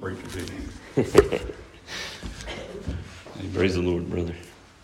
preacher did. Praise the Lord, brother.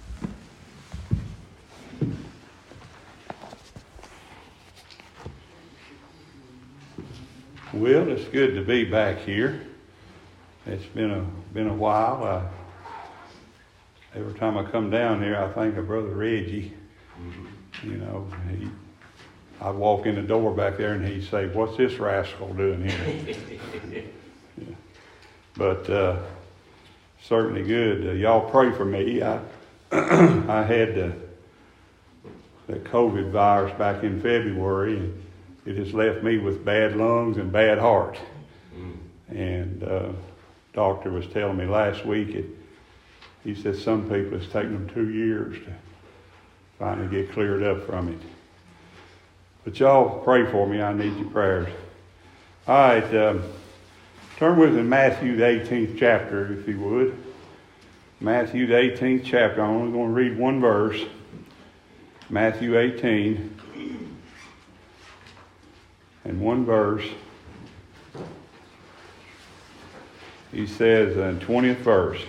Well, it's good to be back here. It's been a while. Every time I come down here, I think of Brother Reggie. You know, I'd walk in the door back there and he'd say, "What's this rascal doing here?" Yeah. But certainly good. Y'all pray for me. I had the COVID virus back in February, and it has left me with bad lungs and bad heart. And doctor was telling me last week, he said some people it's taken them 2 years to finally get cleared up from it. But y'all pray for me. I need your prayers. All right, turn with me to Matthew the 18th chapter, if you would. Matthew the 18th chapter. I'm only going to read one verse. Matthew 18 and one verse. He says in 20th verse,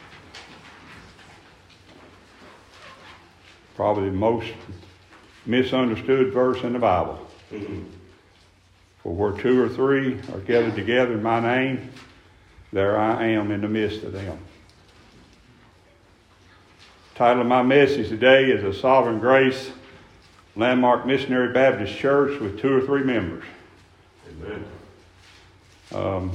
probably the most misunderstood verse in the Bible. For where 2 or 3 are gathered together in my name, there I am in the midst of them. The title of my message today is A Sovereign Grace Landmark Missionary Baptist Church with 2 or 3 members. Amen.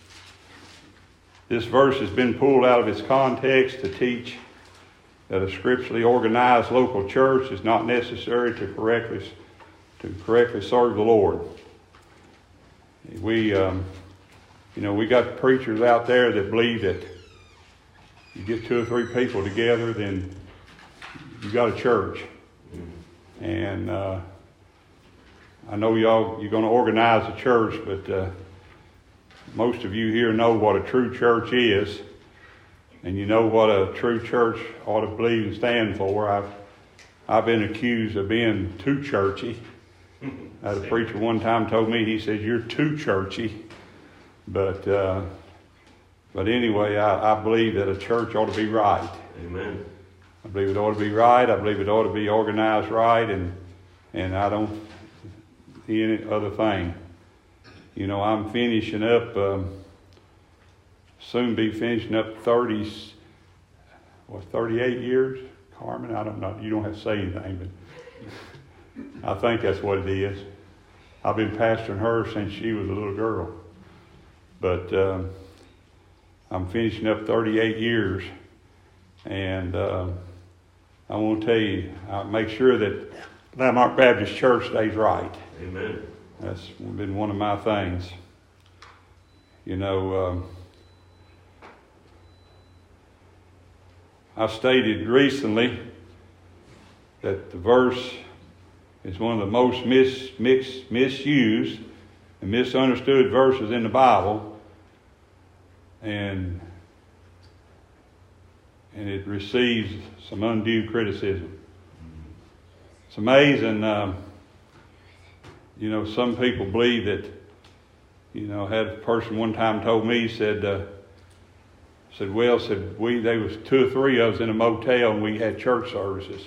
This verse has been pulled out of its context to teach that a scripturally organized local church is not necessary to correctly serve the Lord. We got preachers out there that believe that you get 2 or 3 people together, then you got a church. And I know you're going to organize a church, but most of you here know what a true church is, and you know what a true church ought to believe and stand for. I've been accused of being too churchy. I had a preacher one time told me, he said, "You're too churchy." But anyway, I believe that a church ought to be right. Amen. I believe it ought to be right. I believe it ought to be organized right, and I don't see any other thing. You know, I'm finishing up, soon be finishing up 38 years. Carmen, I don't know. You don't have to say anything, but I think that's what it is. I've been pastoring her since she was a little girl. But I'm finishing up 38 years, and I want to tell you, I make sure that Landmark Baptist Church stays right. Amen. That's been one of my things. You know, I stated recently that the verse is one of the most misused and misunderstood verses in the Bible, and it receives some undue criticism. It's amazing. You know, some people believe that, you know, had a person one time told me, said there was 2 or 3 of us in a motel and we had church services.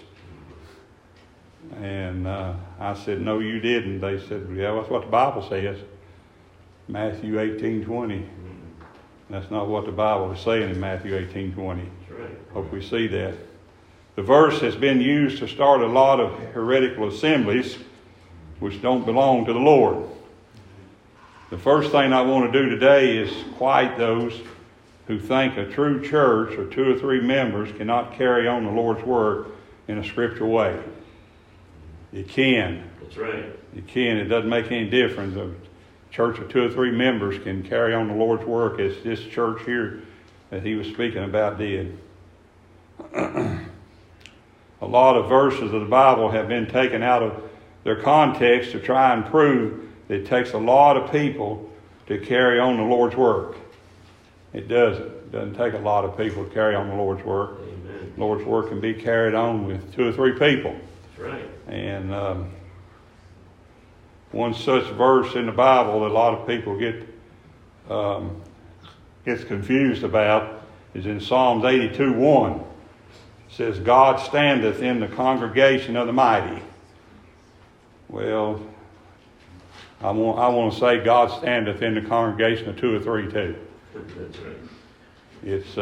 And I said, "No, you didn't." They said, "Yeah, that's what the Bible says. Matthew 18:20. That's not what the Bible is saying in Matthew 18:20. That's right. Hope we see that. The verse has been used to start a lot of heretical assemblies which don't belong to the Lord. The first thing I want to do today is quiet those who think a true church or 2 or 3 members cannot carry on the Lord's work in a scriptural way. You can. That's right. You can. It doesn't make any difference. A church of 2 or 3 members can carry on the Lord's work as this church here that he was speaking about did. A lot of verses of the Bible have been taken out of their context to try and prove that it takes a lot of people to carry on the Lord's work. It doesn't. It doesn't take a lot of people to carry on the Lord's work. Amen. The Lord's work can be carried on with 2 or 3 people. That's right. And one such verse in the Bible that a lot of people get gets confused about is in Psalms 82:1. It says, God standeth in the congregation of the mighty. Well, I want to say God standeth in the congregation of two or three too. That's right. It's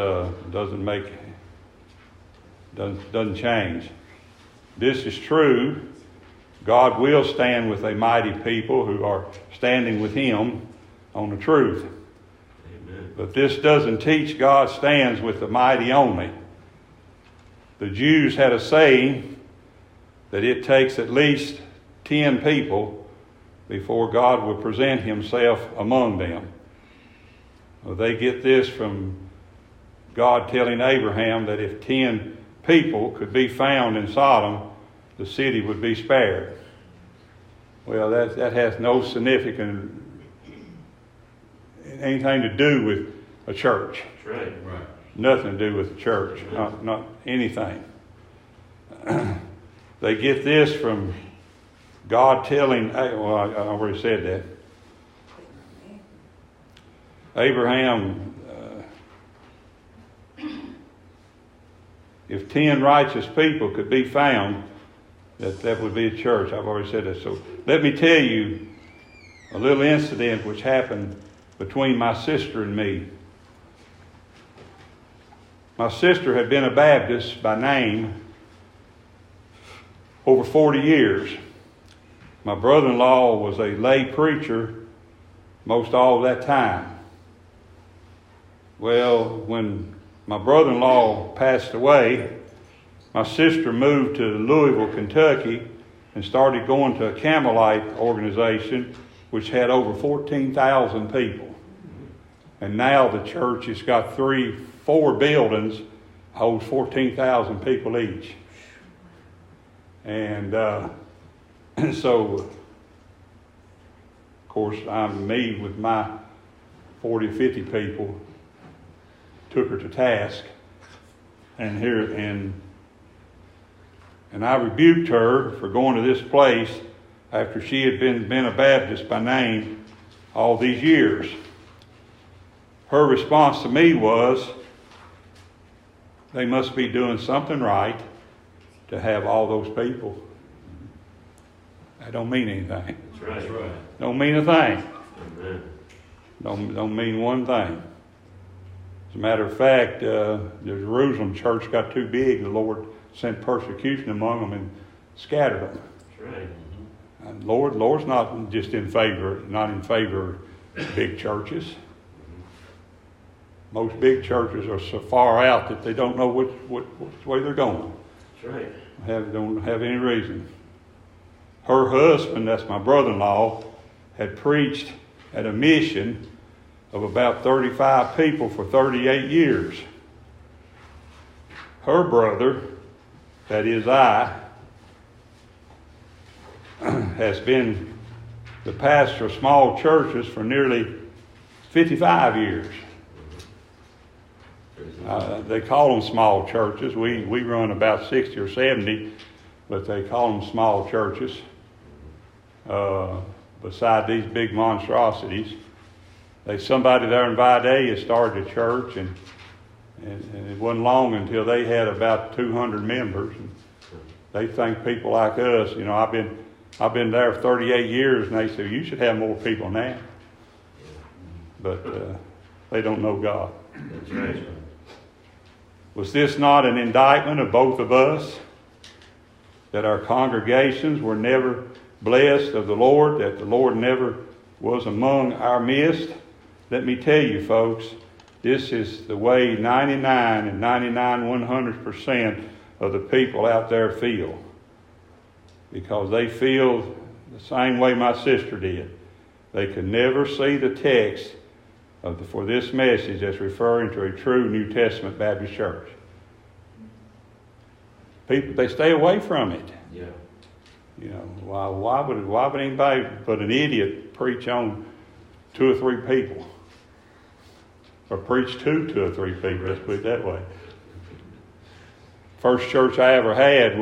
doesn't change. This is true. God will stand with a mighty people who are standing with Him on the truth. Amen. But this doesn't teach God stands with the mighty only. The Jews had a saying that it takes at least 10 people before God will present Himself among them. Well, they get this from God telling Abraham that if 10 people could be found in Sodom, the city would be spared. Well, that has no significant anything to do with a church. That's right. Right. Nothing to do with the church. Not anything. They get this from God telling, well, I already said that. Abraham, if 10 righteous people could be found, that would be a church. I've already said that. So let me tell you a little incident which happened between my sister and me. My sister had been a Baptist by name over 40 years. My brother-in-law was a lay preacher most all of that time. Well, when my brother-in-law passed away, my sister moved to Louisville, Kentucky, and started going to a Campbellite organization which had over 14,000 people. And now the church has got 4 buildings, holds 14,000 people each. And so, of course, me with my 40, 50 people took her to task. And I rebuked her for going to this place after she had been a Baptist by name all these years. Her response to me was, they must be doing something right to have all those people. That don't mean anything. That's right. That's right. Don't mean a thing. Amen. Don't mean one thing. As a matter of fact, the Jerusalem church got too big. The Lord sent persecution among them and scattered them. That's right. And Lord's not just in favor of big churches. Most big churches are so far out that they don't know which way they're going. That's right. Don't have any reason. Her husband, that's my brother-in-law, had preached at a mission of about 35 people for 38 years. Her brother, that is I, has been the pastor of small churches for nearly 55 years. They call them small churches. We run about 60 or 70, but they call them small churches. Beside these big monstrosities, somebody there in Vidalia started a church, and it wasn't long until they had about 200 members. And they think people like us, I've been there for 38 years, and they say you should have more people now. But they don't know God. That's right. Was this not an indictment of both of us? That our congregations were never blessed of the Lord, that the Lord never was among our midst? Let me tell you, folks, this is the way 100% of the people out there feel. Because they feel the same way my sister did. They could never see the text for this message as referring to a true New Testament Baptist church. People, they stay away from it. Yeah. Why would anybody but an idiot preach on 2 or 3 people? Or preach to 2 or 3 people, let's put it that way. First church I ever had,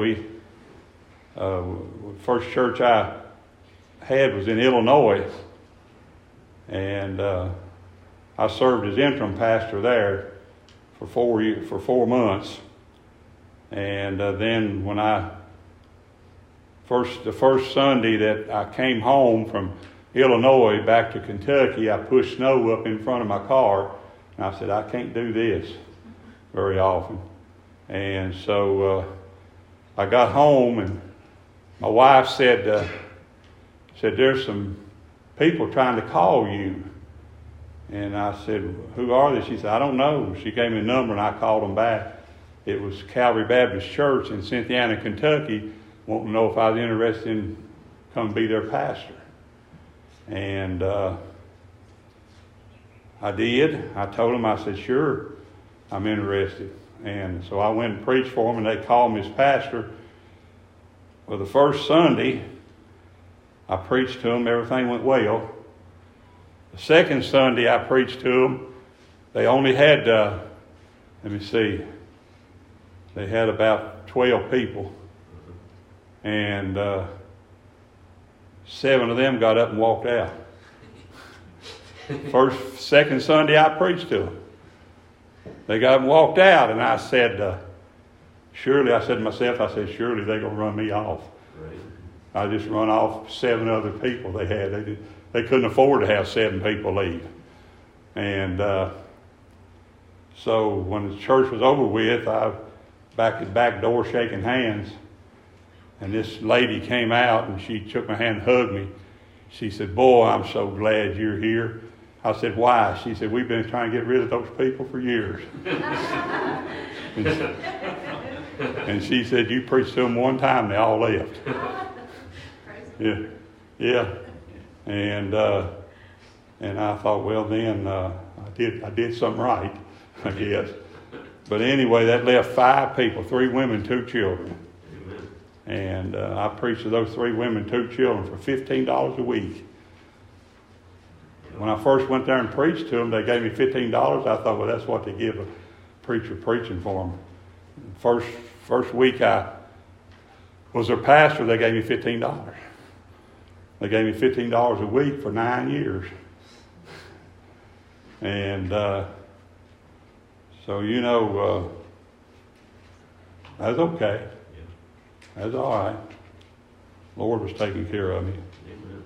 first church I had was in Illinois. And I served as interim pastor there for 4 months. And then when the first Sunday that I came home from Illinois back to Kentucky, I pushed snow up in front of my car. And I said, I can't do this very often. And so I got home, and my wife said, there's some people trying to call you. And I said, who are they? She said, I don't know. She gave me a number, and I called them back. It was Calvary Baptist Church in Cynthiana, Kentucky, wanting to know if I was interested in coming be their pastor. And I did. I told them, I said, sure, I'm interested. And so I went and preached for them, and they called me as pastor. Well, the first Sunday, I preached to them. Everything went well. The second Sunday I preached to them, they only had, they had about 12 people. And 7 of them got up and walked out. Second Sunday I preached to them. They got up and walked out, and I said, surely they're going to run me off. Right. I just run off 7 other people they had. They couldn't afford to have 7 people leave. And so when the church was over with, I back at the back door shaking hands. And this lady came out, and she took my hand and hugged me. She said, boy, I'm so glad you're here. I said, why? She said, we've been trying to get rid of those people for years. And she said, you preached to them one time, they all left. Yeah. And I thought, well, then I did something right, I guess. But anyway, that left 5 people, 3 women, 2 children. Amen. And I preached to those 3 women, 2 children for $15 a week. When I first went there and preached to them, they gave me $15. I thought, well, that's what they give a preacher preaching for them. First week I was their pastor, they gave me $15. They gave me $15 a week for 9 years. And so, that's okay. That's all right. Lord was taking care of me. Amen.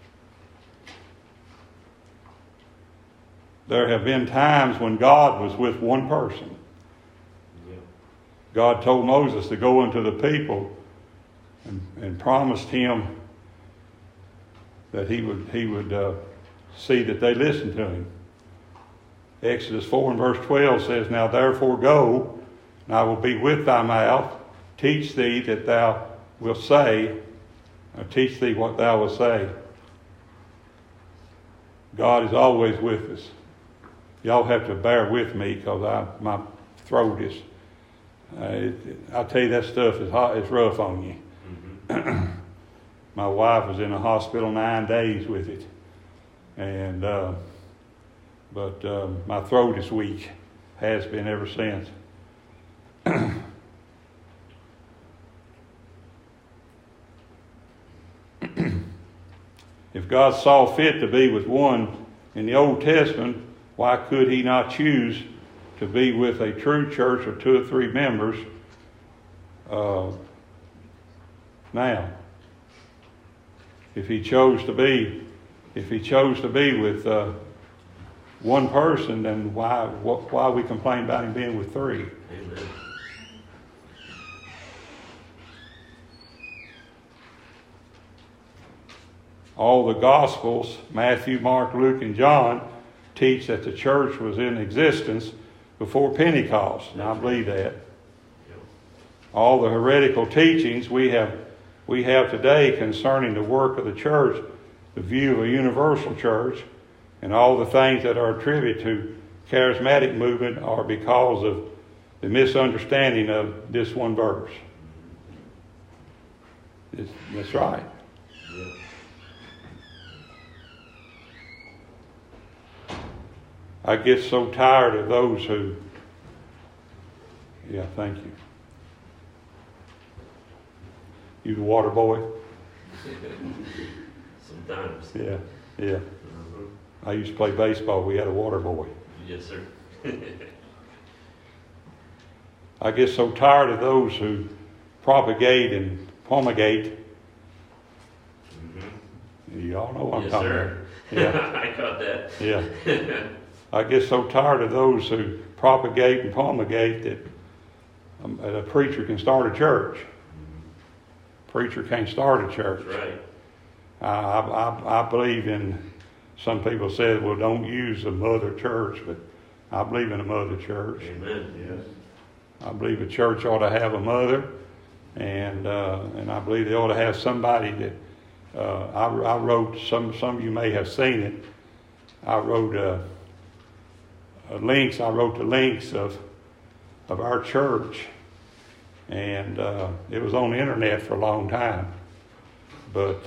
There have been times when God was with one person. Yeah. God told Moses to go into the people and promised him that he would see that they listened to him. Exodus 4 and verse 12 says, now therefore go, and I will be with thy mouth, teach thee that thou wilt say, or teach thee what thou wilt say. God is always with us. Y'all have to bear with me because my throat is, I'll tell you that stuff is hot, it's rough on you. Mm-hmm. My wife was in the hospital 9 days with it. And, but my throat is weak. Has been ever since. If God saw fit to be with one in the Old Testament, why could he not choose to be with a true church of 2 or 3 members now? If he chose to be with one person, then why we complain about him being with 3? Amen. All the Gospels, Matthew, Mark, Luke, and John, teach that the church was in existence before Pentecost, and I believe that. All the heretical teachings we have today concerning the work of the church, the view of a universal church, and all the things that are attributed to charismatic movement are because of the misunderstanding of this one verse. That's right. Yeah. I get so tired of those who... Yeah, thank you. You the water boy? Sometimes. Yeah. Uh-huh. I used to play baseball. We had a water boy. Yes, sir. I get so tired of those who propagate and promulgate. You all know what I'm talking about. Yeah. I caught that. Yeah. I get so tired of those who propagate and promulgate that a preacher can start a church. Preacher can't start a church. That's right. I believe in, some people say, well, don't use the mother church, but I believe in a mother church. Amen. Yes. I believe a church ought to have a mother, and I believe they ought to have somebody that, I wrote, some of you may have seen it, I wrote the links of our church, and it was on the internet for a long time, but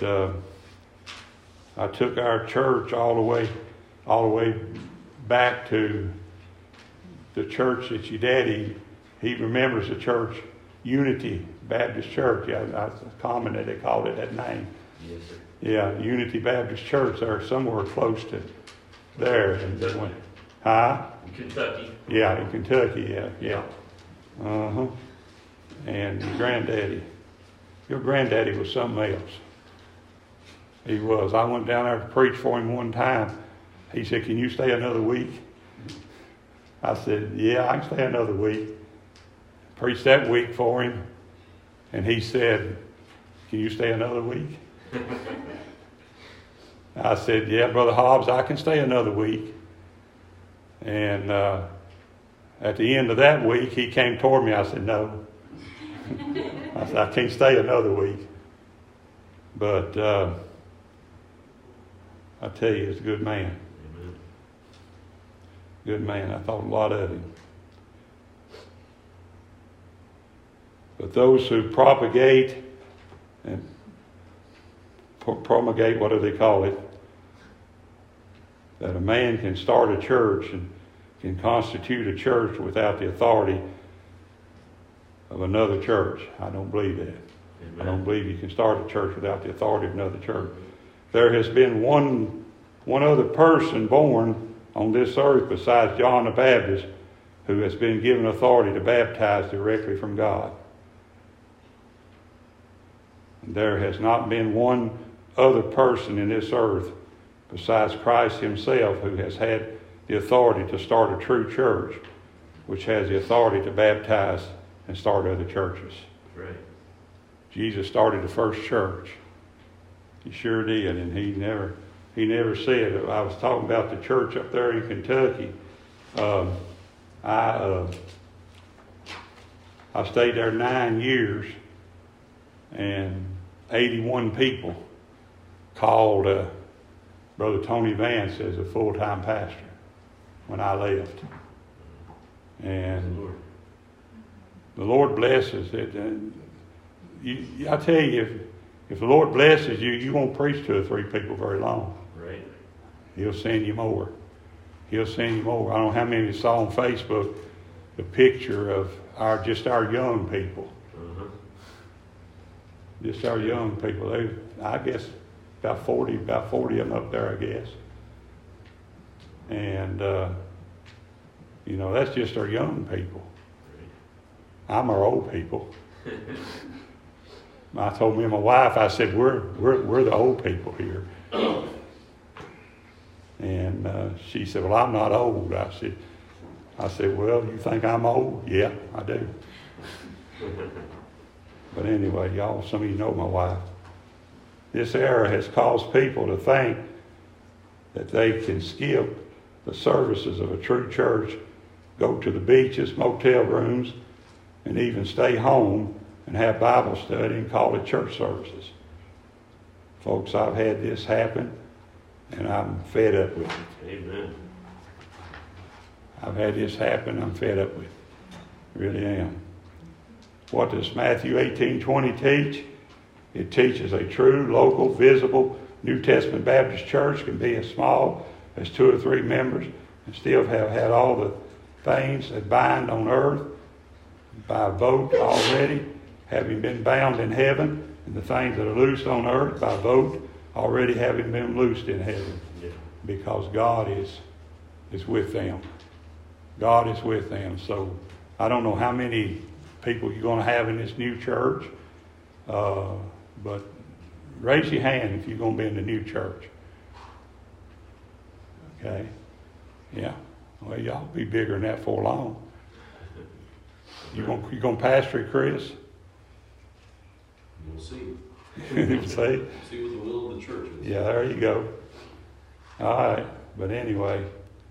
I took our church all the way back to the church that your daddy, he remembers the church, Unity Baptist Church. Yeah, that's common that they called it that name. Yes, sir. Yeah, Unity Baptist Church. They're somewhere close to there. And they went, huh? In Kentucky. Yeah, in Kentucky. Yeah. Uh-huh. And your granddaddy was something else. He was. I went down there to preach for him one time. He said, "Can you stay another week?" I said, "Yeah, I can stay another week." Preached that week for him. And he said, "Can you stay another week?" I said, "Yeah, Brother Hobbs, I can stay another week." And at the end of that week, he came toward me. I said, "No." I said, "I can't stay another week." But I tell you, he's a good man. Amen. Good man. I thought a lot of him. But those who propagate and promulgate, what do they call it? That a man can start a church and can constitute a church without the authority of another church. I don't believe that. Amen. I don't believe you can start a church without the authority of another church. There has been one other person born on this earth besides John the Baptist who has been given authority to baptize directly from God. There has not been one other person in this earth besides Christ himself who has had the authority to start a true church, which has the authority to baptize and start other churches. Right. Jesus started the first church. He sure did, and he never said. I was talking about the church up there in Kentucky. I stayed there 9 years, and 81 people called Brother Tony Vance as a full-time pastor when I left. And the Lord blesses it. I tell you, if the Lord blesses you, you won't preach 2 or 3 people very long. Right. He'll send you more. He'll send you more. I don't know how many of you saw on Facebook the picture of our young people. Uh-huh. Just our young people. I guess about 40 of them up there, I guess. And, that's just our young people. Right. I'm our old people. I told me and my wife, I said, we're the old people here. And she said, "Well, I'm not old." I said, "Well, you think I'm old?" "Yeah, I do." But anyway, y'all, some of you know my wife. This era has caused people to think that they can skip the services of a true church, go to the beaches, motel rooms, and even stay home and have Bible study and call it church services. Folks, I've had this happen, and I'm fed up with it. Amen. I've had this happen, I'm fed up with it. Really am. What does Matthew 18:20 teach? It teaches a true, local, visible New Testament Baptist church can be as small as 2 or 3 members and still have had all the things that bind on earth by vote already, having been bound in heaven, and the things that are loosed on earth by vote already having been loosed in heaven. Yeah. because God is with them. God is with them. So I don't know how many people you're going to have in this new church, but raise your hand if you're going to be in the new church. Okay? Yeah. Well, y'all be bigger than that for long. You going to pastor it, Chris? We'll see. See? See what the will of the church is. Yeah, there you go. All right. But anyway,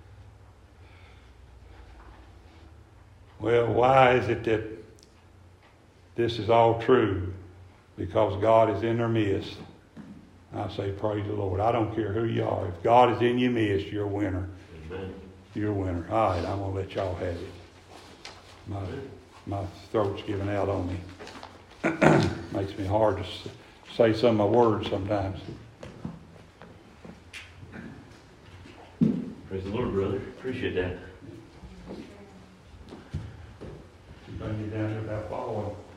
well, why is it that this is all true? Because God is in their midst. I say, praise the Lord. I don't care who you are. If God is in your midst, you're a winner. Amen. You're a winner. All right, I'm going to let y'all have it. My throat's giving out on me. Makes me hard to say some of my words sometimes. Praise the Lord, brother. Appreciate that. You bring me down here about following.